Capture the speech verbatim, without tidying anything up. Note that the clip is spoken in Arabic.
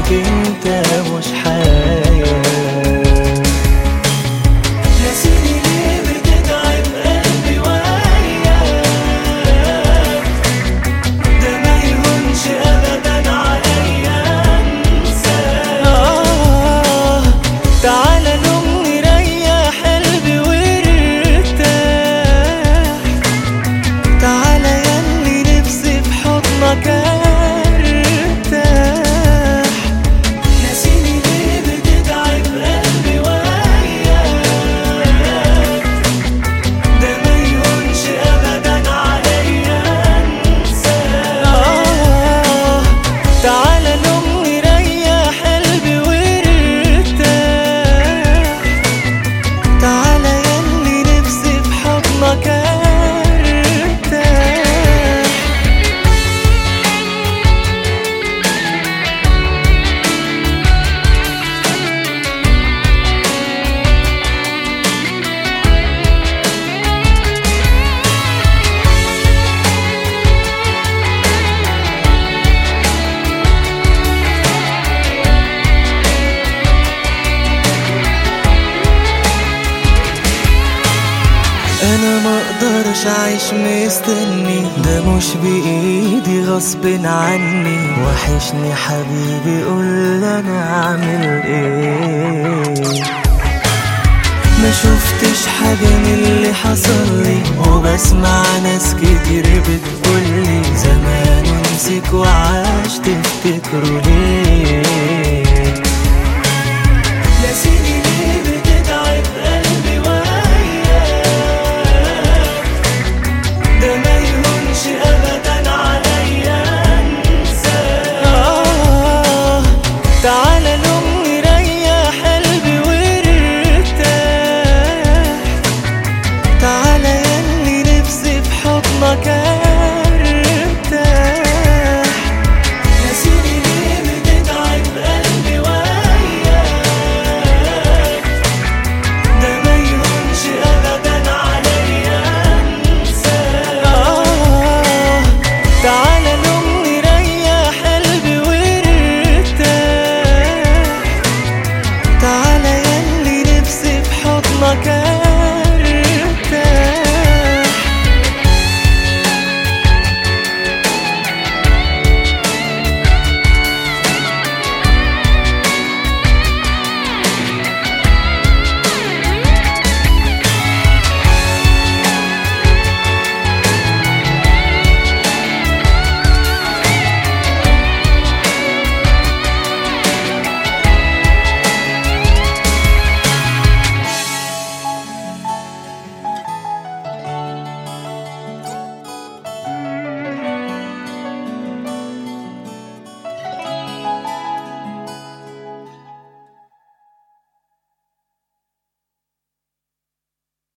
بعدك انت مش حياة. ناسيني ليه بتتعب قلبي وياك، ده ما يهونش ابدا عليا انساك. آه تعالى نقوم نريح قلبي وارتاح، تعالى ياللي نفسي في حضنك ارتاح. ناسيني ليه بتتعب قلبي وياك، ده ما يهونش ابدا عليا انساك. آه تعالى نقوم نريح قلبي وارتاح، تعالى ياللي نفسي في حضنك ارتاح. انا ما اقدرش اعيش مستني، ده مش بايدي غصب عني. وحشني حبيبي قول انا اعمل ايه. ما شفتش حاجة من اللي حصل لي، وبسمع ناس كتير بتقولي زمان نسيك وعاش تفتكروا ليه.